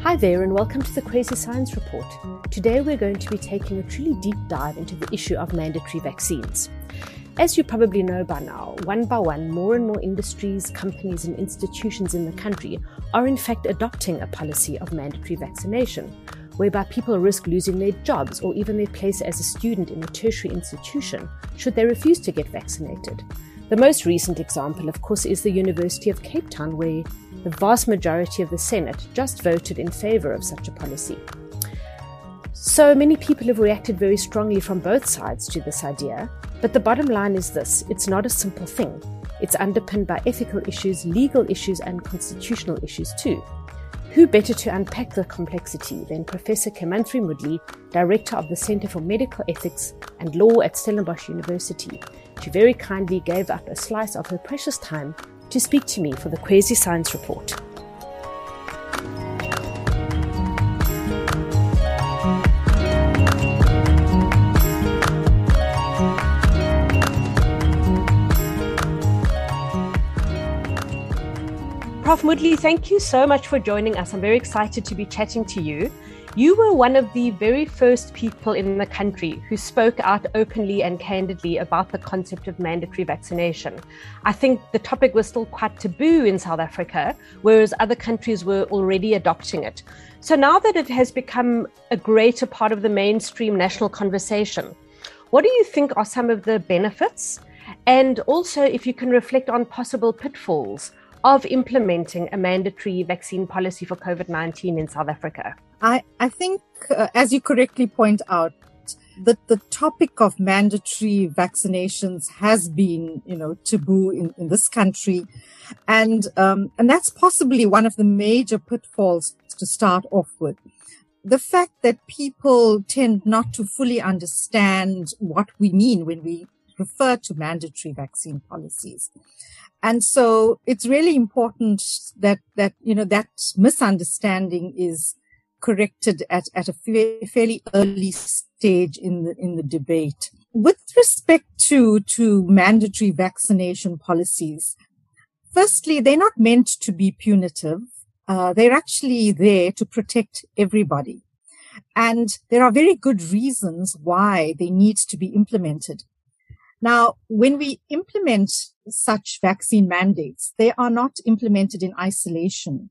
Hi there and welcome to the Crazy Science Report. Today we're going to be taking a truly deep dive into the issue of mandatory vaccines. As you probably know by now, one by one, more and more industries, companies and institutions in the country are in fact adopting a policy of mandatory vaccination, whereby people risk losing their jobs or even their place as a student in a tertiary institution should they refuse to get vaccinated. The most recent example, of course, is the University of Cape Town, where the vast majority of the Senate just voted in favour of such a policy. So many people have reacted very strongly from both sides to this idea, but the bottom line is this: it's not a simple thing. It's underpinned by ethical issues, legal issues and constitutional issues too. Who better to unpack the complexity than Professor Kemantri Moodley, Director of the Centre for Medical Ethics and Law at Stellenbosch University. She very kindly gave up a slice of her precious time to speak to me for the Crazy Science Report. Prof. Moodley, thank you so much for joining us. I'm very excited to be chatting to you. You were one of the very first people in the country who spoke out openly and candidly about the concept of mandatory vaccination. I think the topic was still quite taboo in South Africa, whereas other countries were already adopting it. So now that it has become a greater part of the mainstream national conversation, what do you think are some of the benefits? And also, if you can reflect on possible pitfalls of implementing a mandatory vaccine policy for COVID-19 in South Africa? I think, as you correctly point out, that the topic of mandatory vaccinations has been, taboo in this country. And that's possibly one of the major pitfalls to start off with. The fact that people tend not to fully understand what we mean when we refer to mandatory vaccine policies. And so it's really important that that misunderstanding is corrected at a fairly early stage in the debate. With respect to mandatory vaccination policies, firstly, they're not meant to be punitive. They're actually there to protect everybody. And there are very good reasons why they need to be implemented. Now, when we implement such vaccine mandates, they are not implemented in isolation.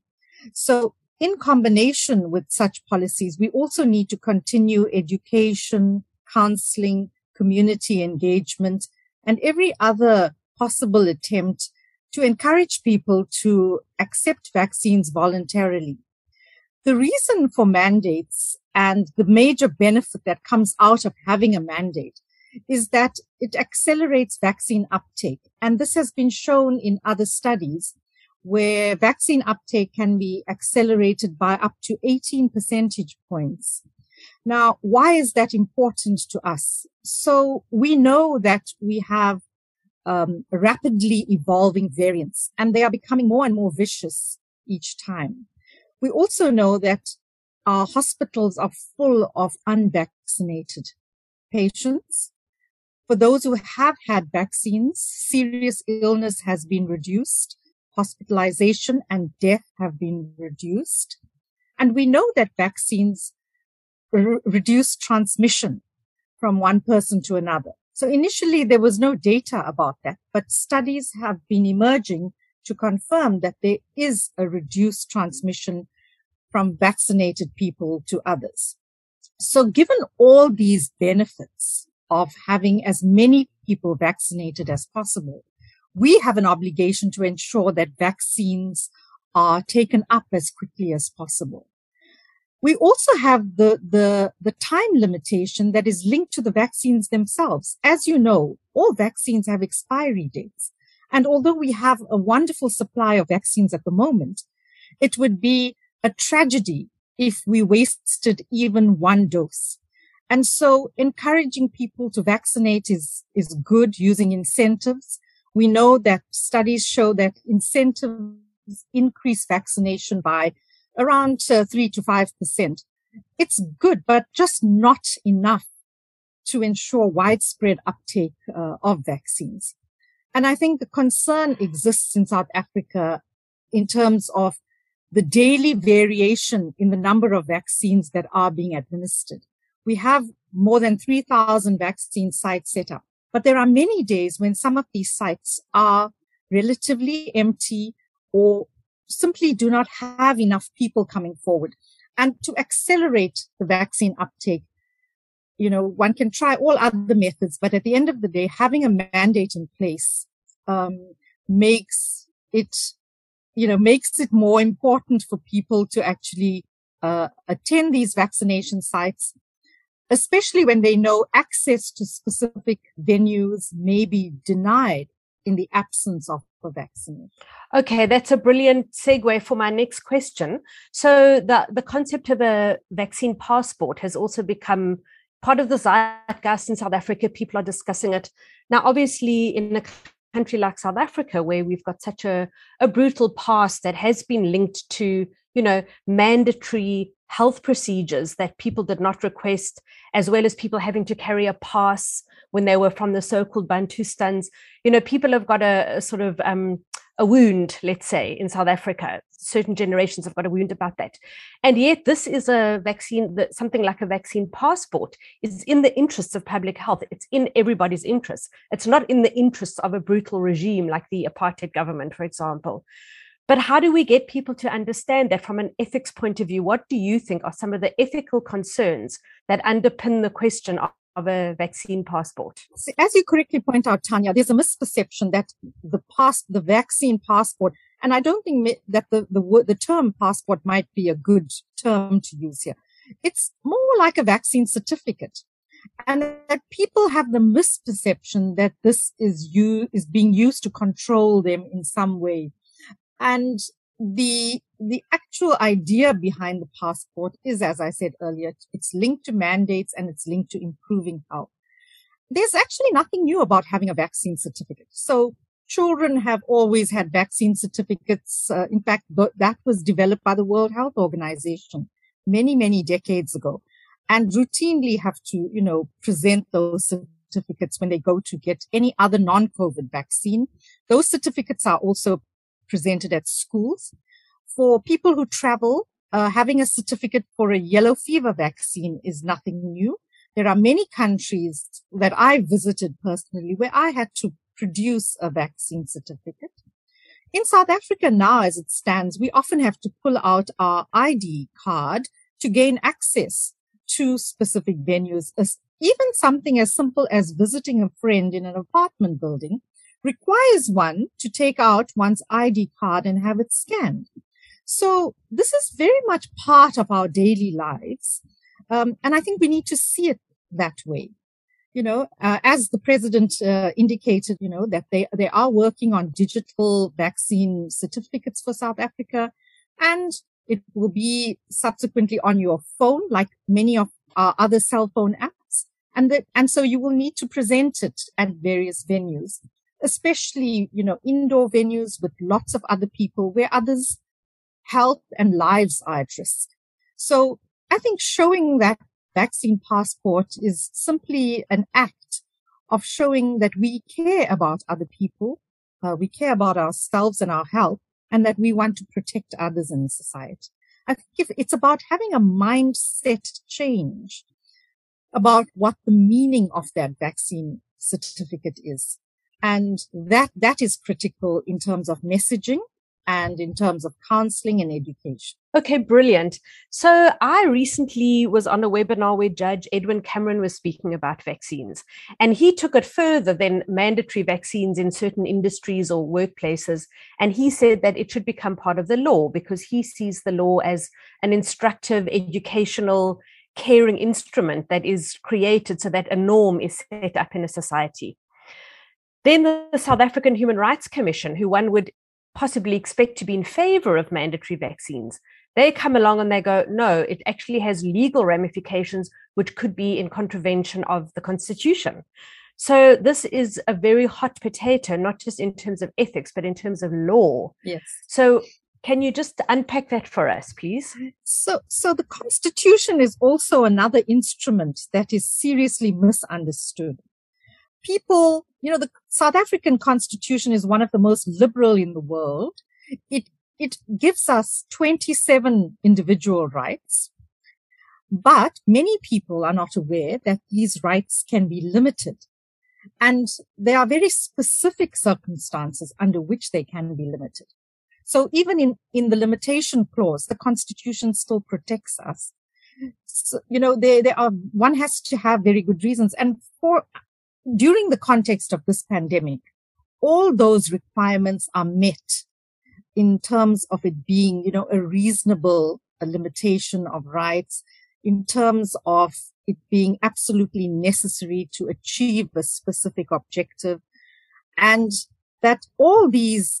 So in combination with such policies, we also need to continue education, counseling, community engagement, and every other possible attempt to encourage people to accept vaccines voluntarily. The reason for mandates and the major benefit that comes out of having a mandate is that it accelerates vaccine uptake. And this has been shown in other studies where vaccine uptake can be accelerated by up to 18 percentage points. Now, why is that important to us? So we know that we have rapidly evolving variants, and they are becoming more and more vicious each time. We also know that our hospitals are full of unvaccinated patients. For those who have had vaccines, serious illness has been reduced, hospitalization and death have been reduced. And we know that vaccines reduce transmission from one person to another. So initially there was no data about that, but studies have been emerging to confirm that there is a reduced transmission from vaccinated people to others. So given all these benefits of having as many people vaccinated as possible, we have an obligation to ensure that vaccines are taken up as quickly as possible. We also have the time limitation that is linked to the vaccines themselves. As you know, all vaccines have expiry dates. And although we have a wonderful supply of vaccines at the moment, it would be a tragedy if we wasted even one dose. And so encouraging people to vaccinate is good, using incentives. We know that studies show that incentives increase vaccination by around 3 to 5%. It's good, but just not enough to ensure widespread uptake of vaccines. And I think the concern exists in South Africa in terms of the daily variation in the number of vaccines that are being administered. We have more than 3,000 vaccine sites set up, but there are many days when some of these sites are relatively empty or simply do not have enough people coming forward. And to accelerate the vaccine uptake, one can try all other methods, but at the end of the day, having a mandate in place makes it more important for people to actually attend these vaccination sites, especially when they know access to specific venues may be denied in the absence of a vaccine. Okay, that's a brilliant segue for my next question. So the concept of a vaccine passport has also become part of the zeitgeist in South Africa. People are discussing it. Now, obviously, in a country like South Africa, where we've got such a brutal past that has been linked to, mandatory health procedures that people did not request, as well as people having to carry a pass when they were from the so-called Bantustans. People have got a sort of a wound, let's say, in South Africa. Certain generations have got a wound about that. And yet this is a vaccine, that something like a vaccine passport is in the interests of public health. It's in everybody's interests. It's not in the interests of a brutal regime like the apartheid government, for example. But how do we get people to understand that from an ethics point of view? What do you think are some of the ethical concerns that underpin the question of a vaccine passport? As you correctly point out, Tanya, there's a misperception that the vaccine passport, and I don't think that the term passport might be a good term to use here. It's more like a vaccine certificate, and that people have the misperception that this is being used to control them in some way. And the actual idea behind the passport is, as I said earlier, it's linked to mandates and it's linked to improving health. There's actually nothing new about having a vaccine certificate. So children have always had vaccine certificates. In fact, that was developed by the World Health Organization many, many decades ago, and routinely have to, present those certificates when they go to get any other non-COVID vaccine. Those certificates are also presented at schools. For people who travel, having a certificate for a yellow fever vaccine is nothing new. There are many countries that I visited personally where I had to produce a vaccine certificate. In South Africa now, as it stands, we often have to pull out our ID card to gain access to specific venues. Even something as simple as visiting a friend in an apartment building requires one to take out one's ID card and have it scanned. So this is very much part of our daily lives. And I think we need to see it that way. As the president indicated, that they are working on digital vaccine certificates for South Africa, and it will be subsequently on your phone, like many of our other cell phone apps. And so you will need to present it at various venues, especially, indoor venues with lots of other people where others' health and lives are at risk. So I think showing that vaccine passport is simply an act of showing that we care about other people, we care about ourselves and our health, and that we want to protect others in society. I think it's about having a mindset change about what the meaning of that vaccine certificate is. And that is critical in terms of messaging and in terms of counseling and education. Okay, brilliant. So I recently was on a webinar where Judge Edwin Cameron was speaking about vaccines, and he took it further than mandatory vaccines in certain industries or workplaces. And he said that it should become part of the law because he sees the law as an instructive, educational, caring instrument that is created so that a norm is set up in a society. Then the South African Human Rights Commission, who one would possibly expect to be in favor of mandatory vaccines, they come along and they go, no, it actually has legal ramifications, which could be in contravention of the Constitution. So this is a very hot potato, not just in terms of ethics, but in terms of law. Yes. So can you just unpack that for us, please? So the Constitution is also another instrument that is seriously misunderstood. People, the South African Constitution is one of the most liberal in the world. It it gives us 27 individual rights, but many people are not aware that these rights can be limited. And there are very specific circumstances under which they can be limited. So even in the limitation clause, the Constitution still protects us. So, one has to have very good reasons. And during the context of this pandemic, all those requirements are met in terms of it being, a reasonable limitation of rights, in terms of it being absolutely necessary to achieve a specific objective, and that all these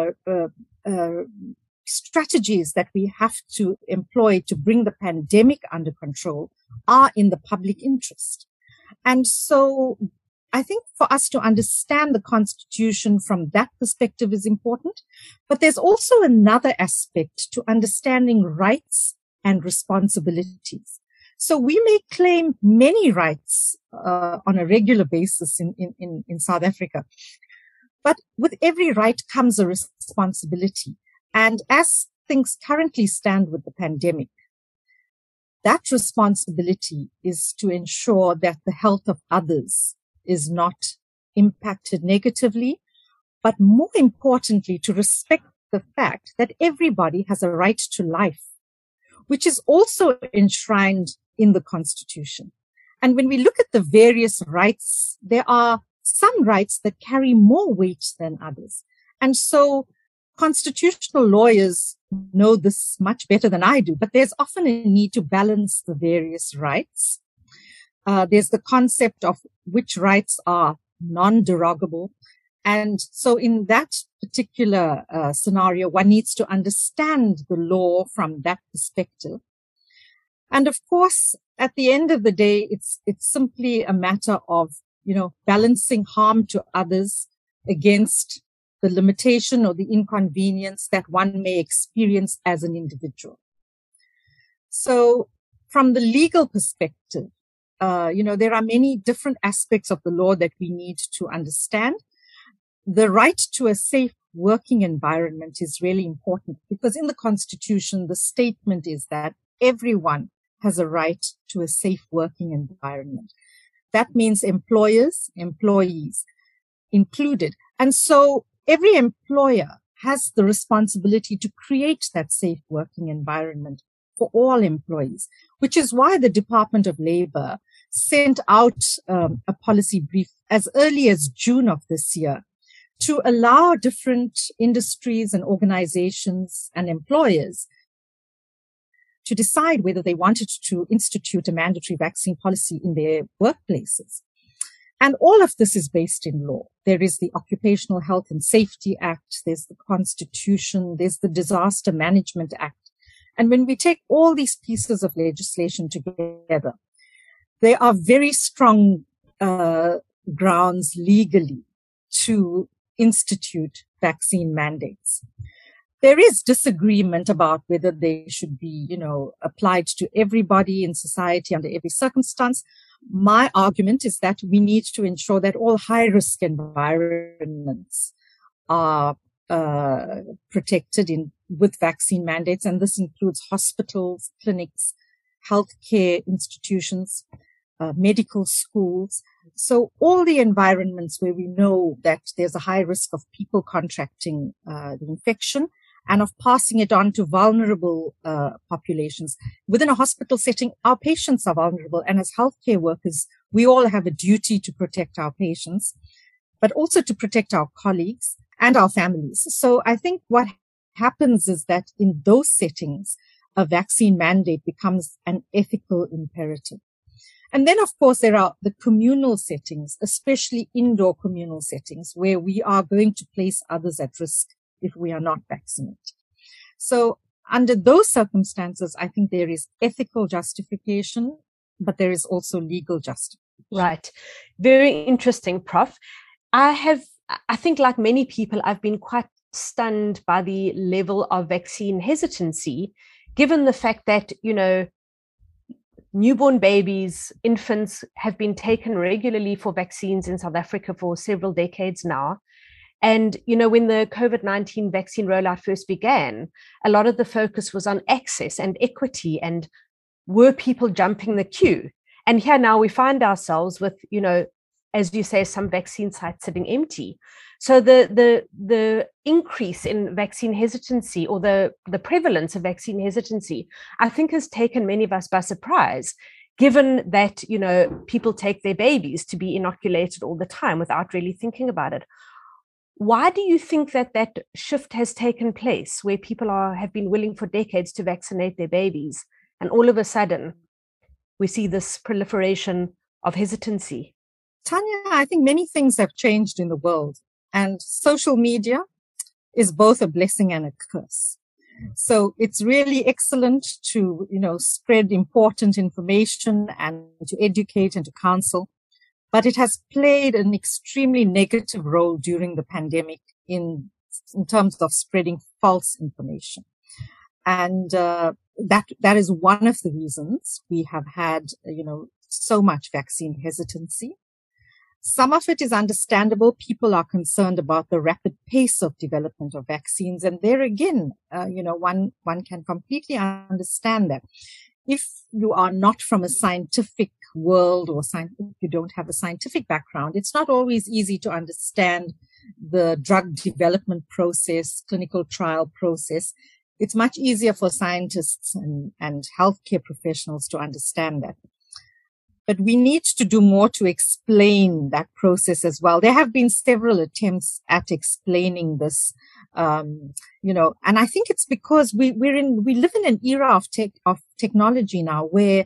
strategies that we have to employ to bring the pandemic under control are in the public interest. And so I think for us to understand the Constitution from that perspective is important. But there's also another aspect to understanding rights and responsibilities. So we may claim many rights on a regular basis in South Africa. But with every right comes a responsibility. And as things currently stand with the pandemic, that responsibility is to ensure that the health of others is not impacted negatively, but more importantly, to respect the fact that everybody has a right to life, which is also enshrined in the Constitution. And when we look at the various rights, there are some rights that carry more weight than others. And so constitutional lawyers know this much better than I do, but there's often a need to balance the various rights. There's the concept of which rights are non-derogable. And so in that particular scenario, one needs to understand the law from that perspective. And of course, at the end of the day, it's simply a matter of, balancing harm to others against the limitation or the inconvenience that one may experience as an individual. So from the legal perspective, there are many different aspects of the law that we need to understand. The right to a safe working environment is really important because in the Constitution, the statement is that everyone has a right to a safe working environment. That means employers, employees included. And so every employer has the responsibility to create that safe working environment for all employees, which is why the Department of Labor sent out a policy brief as early as June of this year to allow different industries and organizations and employers to decide whether they wanted to institute a mandatory vaccine policy in their workplaces. And all of this is based in law. There is the Occupational Health and Safety Act, there's the Constitution, there's the Disaster Management Act. And when we take all these pieces of legislation together, there are very strong grounds legally to institute vaccine mandates. There is disagreement about whether they should be, applied to everybody in society under every circumstance. My argument is that we need to ensure that all high-risk environments are protected with vaccine mandates, and this includes hospitals, clinics, healthcare institutions, medical schools. So all the environments where we know that there's a high risk of people contracting the infection and of passing it on to vulnerable populations. Within a hospital setting, our patients are vulnerable. And as healthcare workers, we all have a duty to protect our patients, but also to protect our colleagues and our families. So I think what happens is that in those settings, a vaccine mandate becomes an ethical imperative. And then, of course, there are the communal settings, especially indoor communal settings, where we are going to place others at risk if we are not vaccinated. So under those circumstances, I think there is ethical justification, but there is also legal justification. Right. Very interesting, Prof. I think like many people, I've been quite stunned by the level of vaccine hesitancy, given the fact that, newborn babies, infants have been taken regularly for vaccines in South Africa for several decades now. And, when the COVID-19 vaccine rollout first began, a lot of the focus was on access and equity and were people jumping the queue? And here now we find ourselves with, as you say, some vaccine sites sitting empty. So the increase in vaccine hesitancy, or the prevalence of vaccine hesitancy, I think has taken many of us by surprise, given that, people take their babies to be inoculated all the time without really thinking about it. Why do you think that shift has taken place, where people have been willing for decades to vaccinate their babies, and all of a sudden we see this proliferation of hesitancy? Tanya, I think many things have changed in the world, and social media is both a blessing and a curse. So it's really excellent to, spread important information and to educate and to counsel. But it has played an extremely negative role during the pandemic in terms of spreading false information. And that is one of the reasons we have had, so much vaccine hesitancy. Some of it is understandable. People are concerned about the rapid pace of development of vaccines. And there again, one can completely understand that. If you are not from a scientific world, or you don't have a scientific background, it's not always easy to understand the drug development process, clinical trial process. It's much easier for scientists and healthcare professionals to understand that. But we need to do more to explain that process as well. There have been several attempts at explaining this, and I think it's because we live in an era of technology now, where,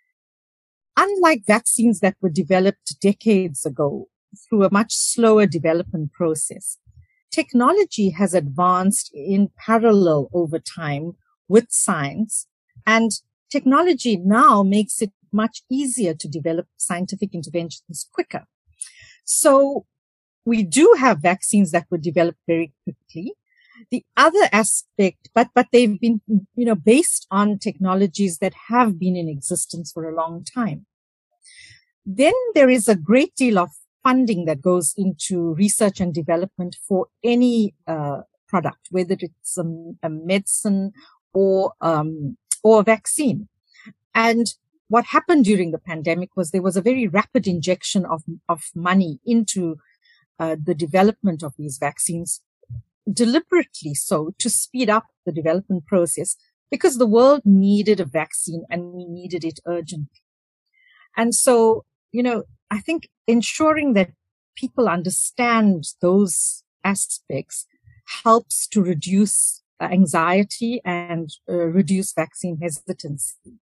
unlike vaccines that were developed decades ago through a much slower development process, technology has advanced in parallel over time with science, and technology now makes it much easier to develop scientific interventions quicker. So we do have vaccines that were developed very quickly. The other aspect, but they've been, based on technologies that have been in existence for a long time. Then there is a great deal of funding that goes into research and development for any product, whether it's a medicine or a vaccine. And what happened during the pandemic was there was a very rapid injection of money into the development of these vaccines, deliberately so, to speed up the development process, because the world needed a vaccine and we needed it urgently. And so, I think ensuring that people understand those aspects helps to reduce anxiety and reduce vaccine hesitancy.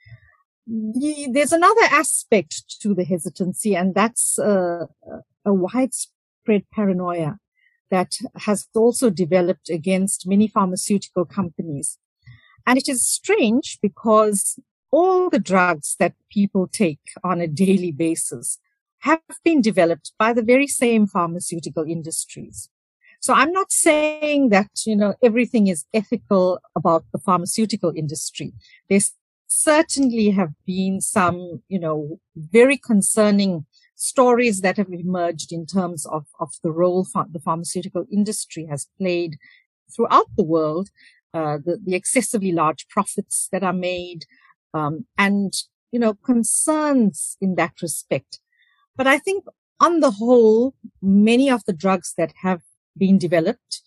There's another aspect to the hesitancy, and that's a widespread paranoia that has also developed against many pharmaceutical companies. And it is strange because all the drugs that people take on a daily basis have been developed by the very same pharmaceutical industries. So I'm not saying that, everything is ethical about the pharmaceutical industry. There's certainly have been some, very concerning stories that have emerged in terms of the role the pharmaceutical industry has played throughout the world, the excessively large profits that are made, and, concerns in that respect. But I think on the whole, many of the drugs that have been developed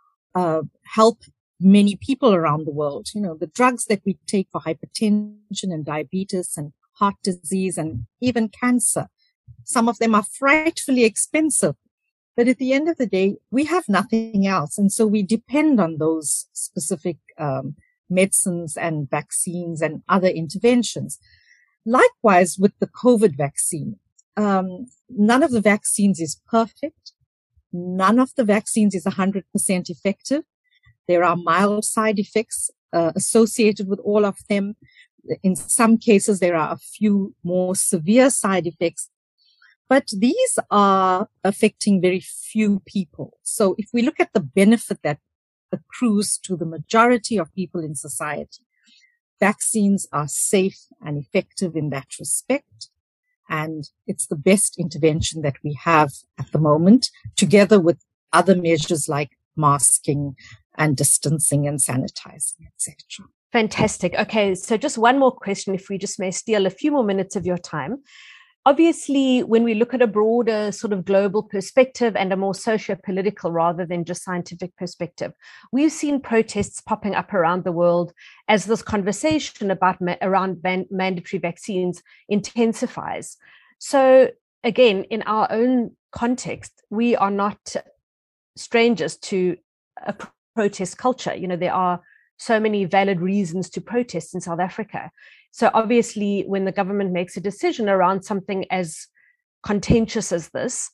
help many people around the world. The drugs that we take for hypertension and diabetes and heart disease and even cancer, some of them are frightfully expensive. But at the end of the day, we have nothing else. And so we depend on those specific medicines and vaccines and other interventions. Likewise, with the COVID vaccine, none of the vaccines is perfect. None of the vaccines is 100% effective. There are mild side effects associated with all of them. In some cases, there are a few more severe side effects, but these are affecting very few people. So if we look at the benefit that accrues to the majority of people in society, vaccines are safe and effective in that respect. And it's the best intervention that we have at the moment, together with other measures like masking and distancing and sanitizing, etc. Fantastic. Okay, so just one more question, if we just may steal a few more minutes of your time. Obviously, when we look at a broader sort of global perspective and a more socio-political rather than just scientific perspective, we've seen protests popping up around the world as this conversation around mandatory vaccines intensifies. So again, in our own context, we are not strangers to a protest culture. You know, there are so many valid reasons to protest in South Africa. So obviously, when the government makes a decision around something as contentious as this,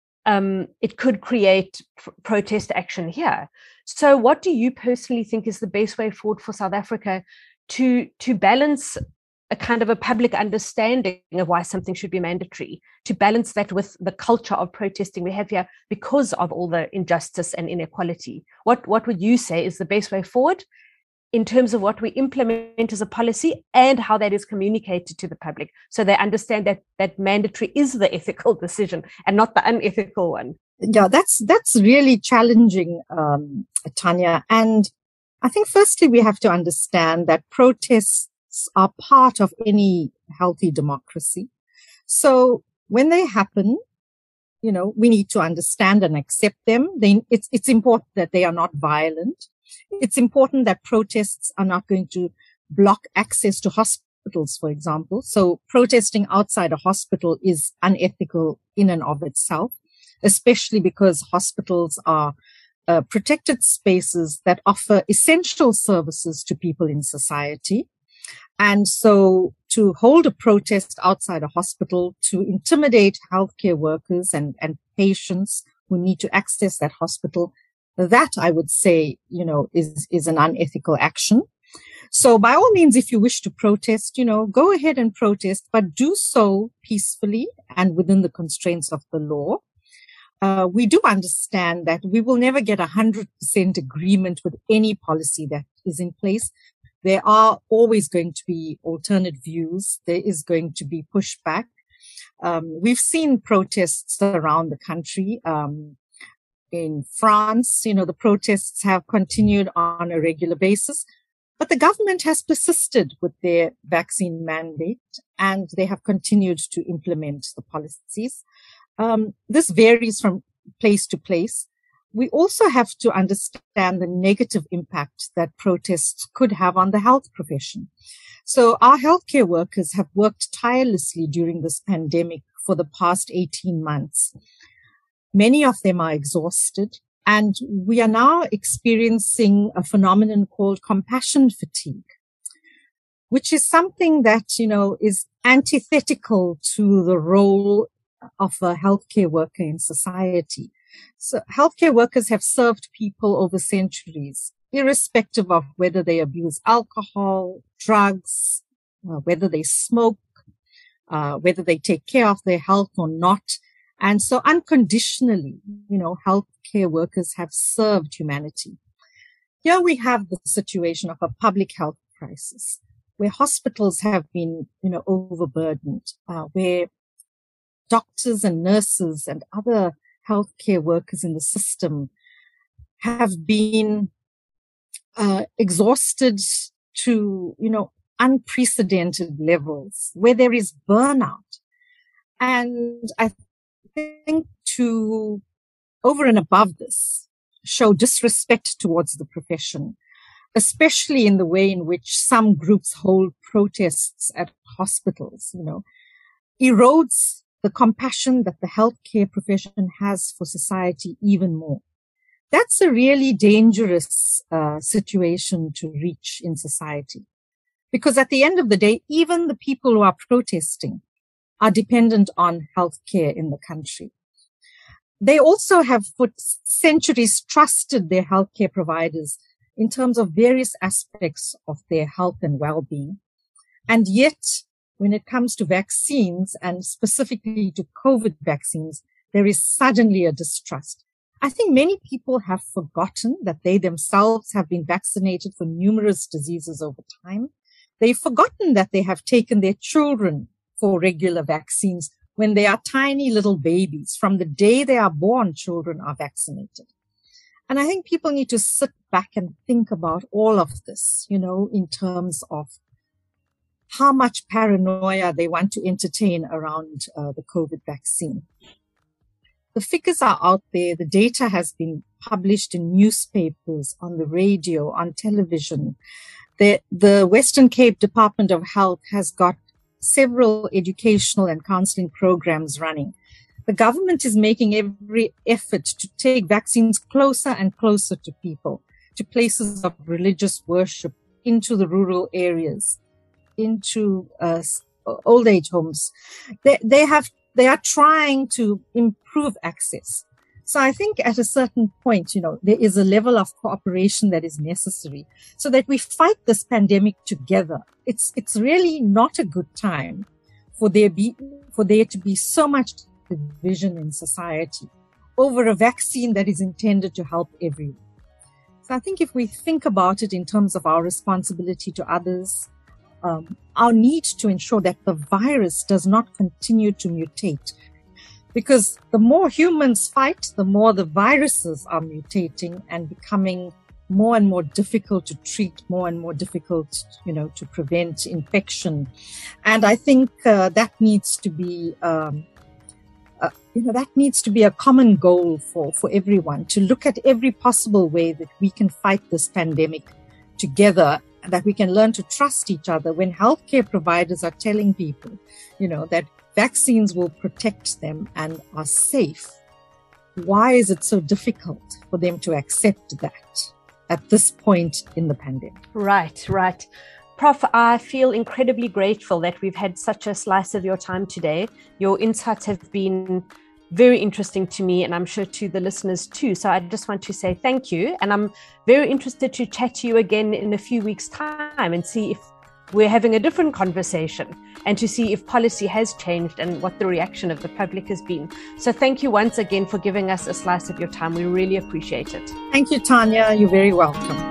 it could create protest action here. So what do you personally think is the best way forward for South Africa to balance a kind of a public understanding of why something should be mandatory, to balance that with the culture of protesting we have here because of all the injustice and inequality? What would you say is the best way forward in terms of what we implement as a policy and how that is communicated to the public, so they understand that mandatory is the ethical decision and not the unethical one? Yeah, that's really challenging, Tanya. And I think firstly, we have to understand that protests are part of any healthy democracy. So when they happen, you know, we need to understand and accept them. It's important that they are not violent. It's important that protests are not going to block access to hospitals, for example. So protesting outside a hospital is unethical in and of itself, especially because hospitals are protected spaces that offer essential services to people in society. And so to hold a protest outside a hospital, to intimidate healthcare workers and patients who need to access that hospital, that I would say, you know, is an unethical action. So by all means, if you wish to protest, you know, go ahead and protest, but do so peacefully and within the constraints of the law. We do understand that we will never get 100% agreement with any policy that is in place. There are always going to be alternate views. There is going to be pushback. We've seen protests around the country. In France, you know, the protests have continued on a regular basis, but the government has persisted with their vaccine mandate and they have continued to implement the policies. This varies from place to place. We also have to understand the negative impact that protests could have on the health profession. So our healthcare workers have worked tirelessly during this pandemic for the past 18 months. Many of them are exhausted, and we are now experiencing a phenomenon called compassion fatigue, which is something that, you know, is antithetical to the role of a healthcare worker in society. So healthcare workers have served people over centuries, irrespective of whether they abuse alcohol, drugs, whether they smoke, whether they take care of their health or not. And so unconditionally, you know, healthcare workers have served humanity. Here we have the situation of a public health crisis where hospitals have been, you know, overburdened, where doctors and nurses and other healthcare workers in the system have been exhausted to, you know, unprecedented levels, where there is burnout. And I think to, over and above this, show disrespect towards the profession, especially in the way in which some groups hold protests at hospitals, you know, erodes the compassion that the healthcare profession has for society even more. That's a really dangerous situation to reach in society, because at the end of the day, even the people who are protesting are dependent on healthcare in the country. They also have for centuries trusted their healthcare providers in terms of various aspects of their health and well-being. And yet, when it comes to vaccines, and specifically to COVID vaccines, there is suddenly a distrust. I think many people have forgotten that they themselves have been vaccinated for numerous diseases over time. They've forgotten that they have taken their children for regular vaccines when they are tiny little babies. From the day they are born, children are vaccinated. And I think people need to sit back and think about all of this, in terms of how much paranoia they want to entertain around the COVID vaccine. The figures are out there. The data has been published in newspapers, on the radio, on television. The Western Cape Department of Health has got several educational and counseling programs running. The government is making every effort to take vaccines closer and closer to people, to places of religious worship, into the rural areas, into old age homes. They are trying to improve access. So I think at a certain point, there is a level of cooperation that is necessary so that we fight this pandemic together. It's really not a good time for there to be so much division in society over a vaccine that is intended to help everyone. So I think if we think about it in terms of our responsibility to others, our need to ensure that the virus does not continue to mutate. Because the more humans fight, the more the viruses are mutating and becoming more and more difficult to treat, more and more difficult, to prevent infection. And I think that needs to be, that needs to be a common goal for everyone, to look at every possible way that we can fight this pandemic together, that we can learn to trust each other. When healthcare providers are telling people, that vaccines will protect them and are safe, why is it so difficult for them to accept that at this point in the pandemic? Right. Prof, I feel incredibly grateful that we've had such a slice of your time today. Your insights have been very interesting to me, and I'm sure to the listeners too. So I just want to say thank you. And I'm very interested to chat to you again in a few weeks' time and see if we're having a different conversation and to see if policy has changed and what the reaction of the public has been. So thank you once again for giving us a slice of your time. We really appreciate it. Thank you, Tanya. You're very welcome.